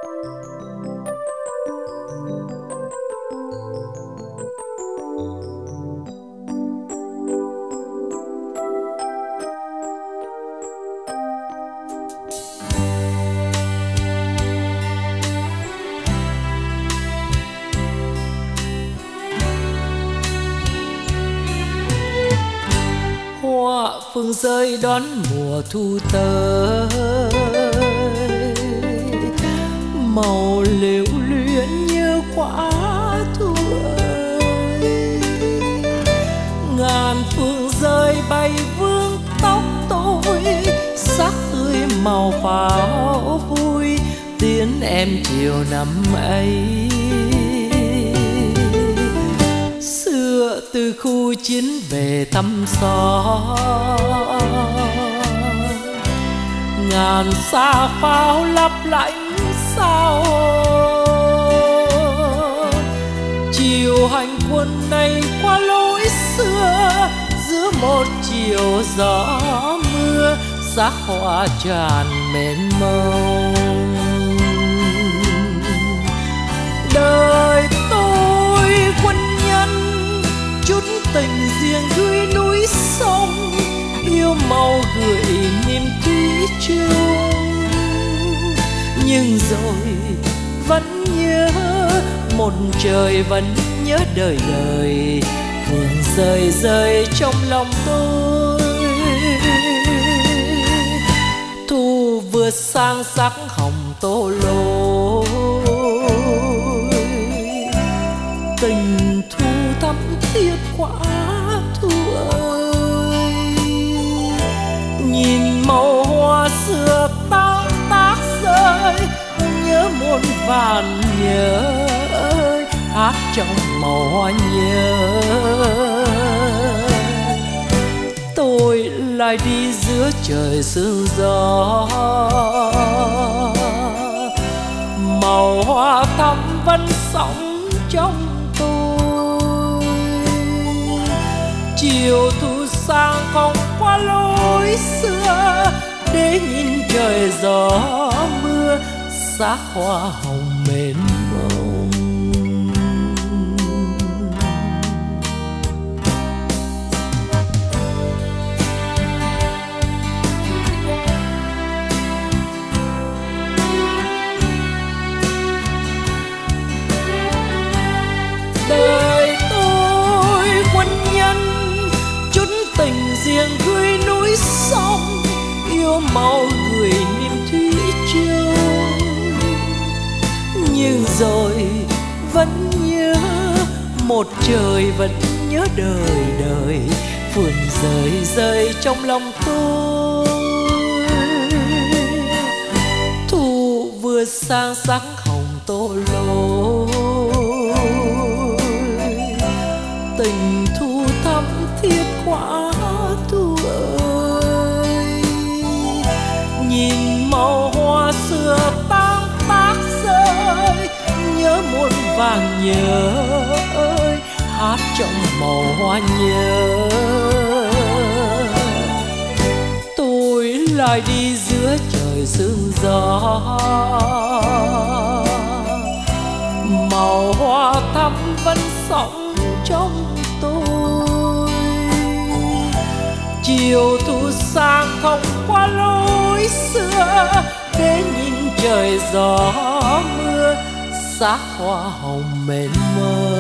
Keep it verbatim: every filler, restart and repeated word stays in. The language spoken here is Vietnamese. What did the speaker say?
Hoa phương rơi đón mùa thu tới, màu liễu luyến như quả thu ơi. Ngàn phương rơi bay vương tóc tôi, sắc tươi màu pháo vui tiễn em chiều năm ấy. Xưa từ khu chiến về thăm xóm, ngàn xa pháo lấp lánh sao. Chiều hành quân này qua lối xưa, giữa một chiều gió mưa, sắc hoa tràn mênh mông. Đời tôi quân nhân chút tình riêng gửi núi sông, yêu màu gửi niềm thủy chung. Nhưng rồi vẫn nhớ một trời, vẫn nhớ đời đời, phương rơi rơi trong lòng tôi. Thu vượt sang sắc hồng tô lối, tình thu thắm thiết quả thu ơi. Nhìn màu hoa xưa tan tác rơi, nhớ muôn vàn nhớ ơi, hát trong màu hoa nhớ. Tôi lại đi giữa trời sương gió, màu hoa thắm vẫn sống trong tôi. Chiều thu sang không qua lối xưa, để nhìn trời gió mưa, sắc hoa hồng mênh mông. Đời tôi quân nhân chút tình riêng gửi núi sông, yêu màu gửi niềm thủy chung. Nhưng rồi vẫn nhớ một trời, vẫn nhớ đời đời, phương rơi rơi trong lòng tôi. Thu vừa sang sắc hồng tô lối, tình thu thắm thiết quả thu ơi. Nhìn màu hoa xưa tan tác rơi, nhớ muôn vàng nhớ ơi, hát trong màu hoa nhớ. Tôi lại đi giữa trời sương gió, màu hoa thắm vẫn sống trong tôi. Chiều thu sang không qua lối xưa, để nhìn trời gió mưa, sắc hoa hồng mênh mông.